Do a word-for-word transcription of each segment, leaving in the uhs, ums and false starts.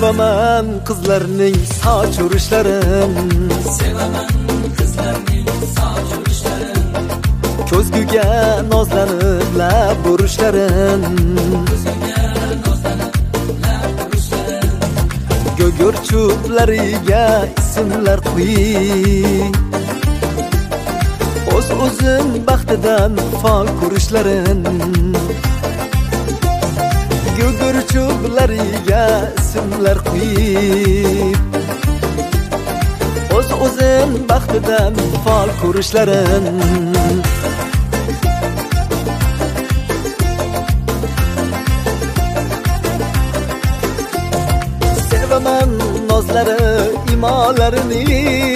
Sevaman qizlarning soch urishlarin, sevaman qizlarning soch urishlarin, ko'zguga nozlanib lab urishlarin, ko'zguga nozlanib lab urishlarin, gugurchuplariga ismlar qo'ying, o'z o'zin baxtidan fol ko'rishlarin, gugurchuplariga ismlar qo'yib, o'z o'zin baxtidan fol ko'rishlarin. Sevaman nozlari imolarini,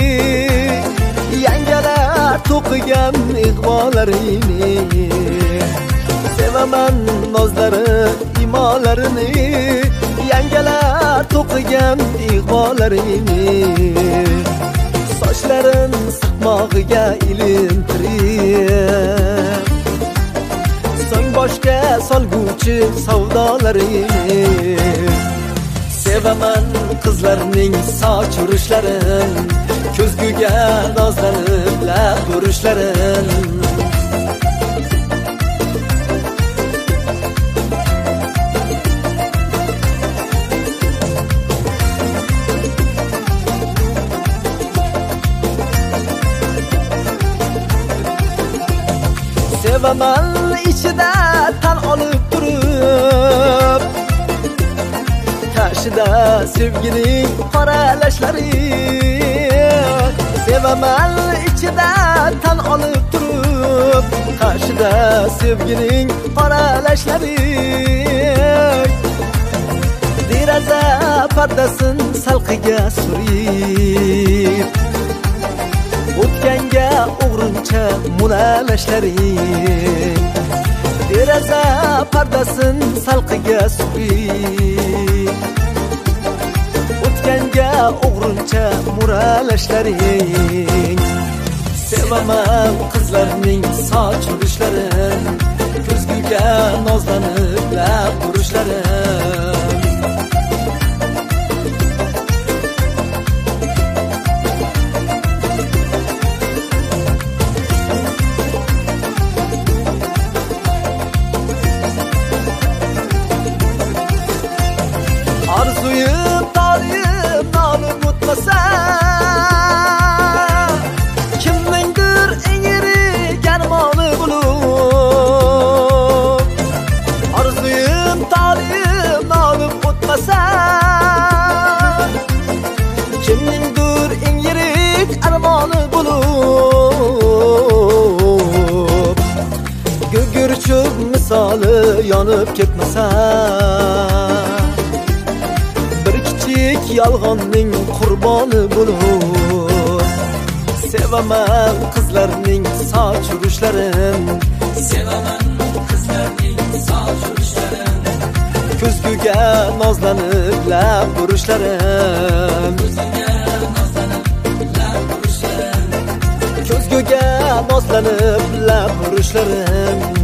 yangalar to'qigan ig'volarini. Sevaman nozlari imolarini, yangalar to'qigan ig'volarini. Sochlarin sirtmog'iga ilintirib, so'ng boshga solguvchi savdolarini. Sevaman qizlarning soch urishlarin, ko'zguga nozlanib lab urishlarin. Sevaman ichida tan olib turib, tashida sevgining qoralashlari. Sevaman ichida tan olib turib, tashida sevgining qoralashlari. Deraza pardasin salqiga surib, o'tganga o'g'rincha munalashlaring. Deraza pardasin salqiga surib, o'tganga o'g'rincha muralashlaring. Sevaman qizlarning soch urishlarin, ko'zguga nozlanib lab urishlarin. Arzuyim talim nolib o'tmasa, kimningdir eng yirik armoni bo'lib. Arzuyim talim nolib o'tmasa, kimningdir eng yirik armoni bo'lib. Gugurchuk misoli yonib ketmasa, yolg'onning qurboni bo'lib. Sevaman qizlarning soch urishlarin, sevaman qizlarning soch urishlarin, ko'zguga nozlanib lab urishlarin, ko'zguga nozlanib lab urishlarin, ko'zguga nozlanib lab urishlarin.